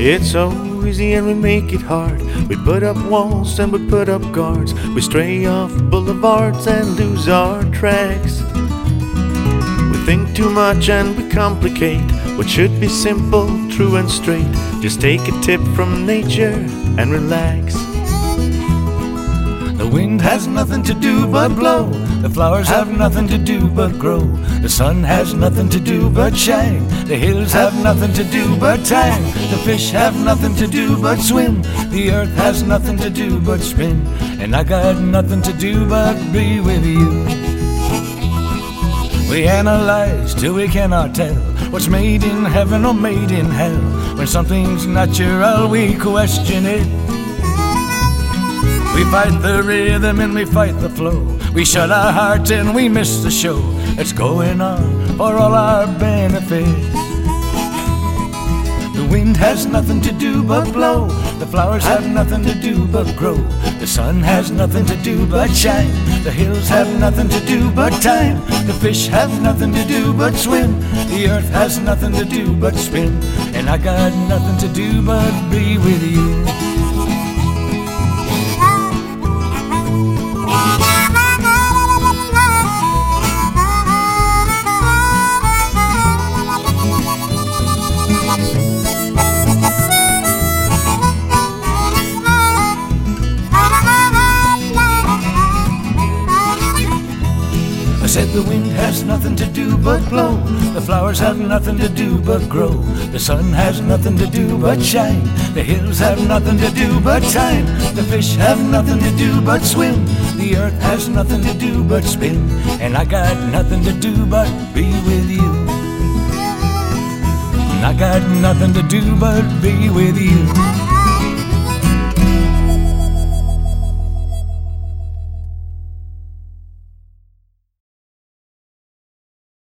It's so easy and we make it hard. We put up walls and we put up guards. We stray off boulevards and lose our tracks. We think too much and we complicate what should be simple, true and straight. Just take a tip from nature and relax. The wind has nothing to do but blow. The flowers have nothing to do but grow. The sun has nothing to do but shine. The hills have nothing to do but time. The fish have nothing to do but swim. The earth has nothing to do but spin. And I got nothing to do but be with you. We analyze till we cannot tell what's made in heaven or made in hell. When something's natural, we question it. We fight the rhythm and we fight the flow. We shut our hearts and we miss the show. It's going on for all our benefits. The wind has nothing to do but blow. The flowers have nothing to do but grow. The sun has nothing to do but shine. The hills have nothing to do but time. The fish have nothing to do but swim. The earth has nothing to do but spin. And I got nothing to do but be with you. I said the wind has nothing to do but blow. The flowers have nothing to do but grow. The sun has nothing to do but shine. The hills have nothing to do but time. The fish have nothing to do but swim. The earth has nothing to do but spin. And I got nothing to do but be with you. And I got nothing to do but be with you.